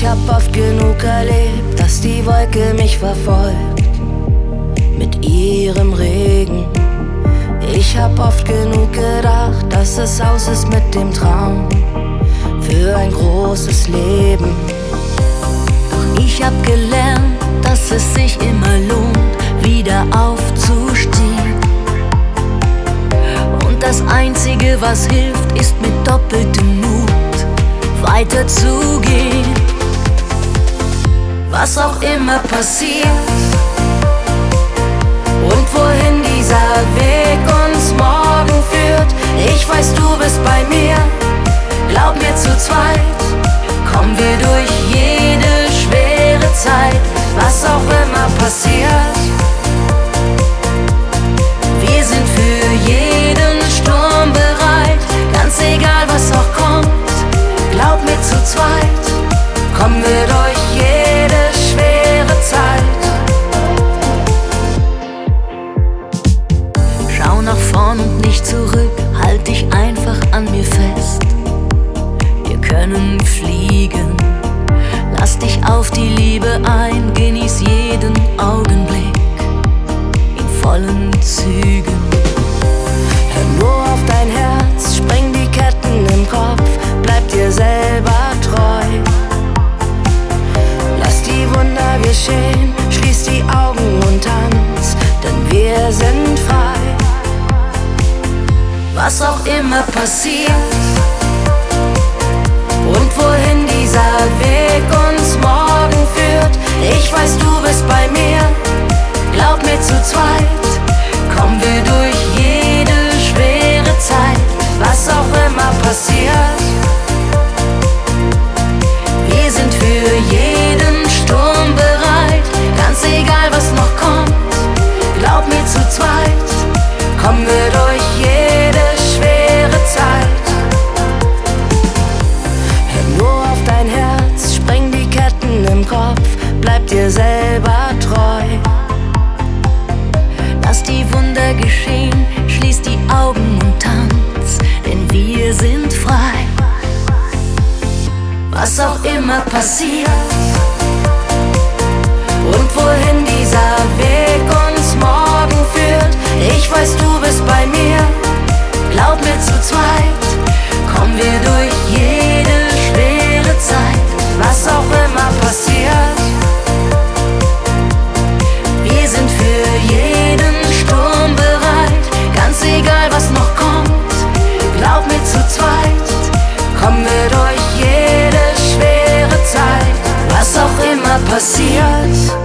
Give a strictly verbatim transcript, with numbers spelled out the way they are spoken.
Ich hab oft genug erlebt, dass die Wolke mich verfolgt mit ihrem Regen. Ich hab oft genug gedacht, dass es aus ist mit dem Traum für ein großes Leben. Doch ich hab gelernt, dass es sich immer lohnt, wieder aufzustehen. Und das Einzige, was hilft, ist mit doppeltem Mut weiterzugehen. Was auch immer passiert und wohin dieser Weg uns morgen führt, ich weiß, du bist bei mir. Glaub mir, zu zweit kommen wir durch jede schwere Zeit. Was auch immer passiert, wir sind für jeden Sturm bereit. Ganz egal, was auch kommt, glaub mir, zu zweit kommen wir durch jede schwere Zeit. Schau nach vorn und nicht zurück, halt dich einfach an mir fest. Wir können fliegen, lass dich auf die Liebe ein, genieß jeden Augenblick in vollen Zügen. Hör nur auf dein Herz, spreng die Ketten im Kopf, bleib dir selber treu. Lass die Wunder geschehen, schließ die Augen und tanz, denn wir sind frei. Was auch immer passiert und wohin dieser Weg uns morgen führt, ich weiß, du bist bei mir. Glaub mir, zu zweit kommen wir durch jede schwere Zeit. Was auch immer passiert, wir sind für jeden Sturm bereit. Ganz egal, was noch kommt, glaub mir, zu zweit kommen wir durch jede schwere Zeit. Hör nur auf dein Herz, spreng die Ketten im Kopf, bleib dir selber treu. Lass die Wunder geschehen, schließ die Augen und tanz, denn wir sind frei. Was auch immer passiert und wohin dieser Weg uns morgen führt, ich weiß, du bist bei mir. Glaub mir, zu zweit kommen wir durch jede schwere Zeit. Was auch immer passiert, wir sind für jeden Sturm bereit. Ganz egal, was noch kommt, glaub mir, zu zweit kommen wir durch jede schwere Zeit. Was auch immer passiert,